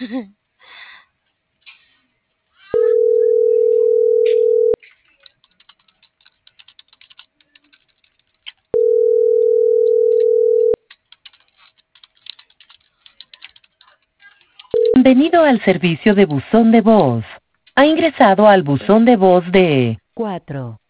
Bienvenido al servicio de buzón de voz. Ha ingresado al buzón de voz de 4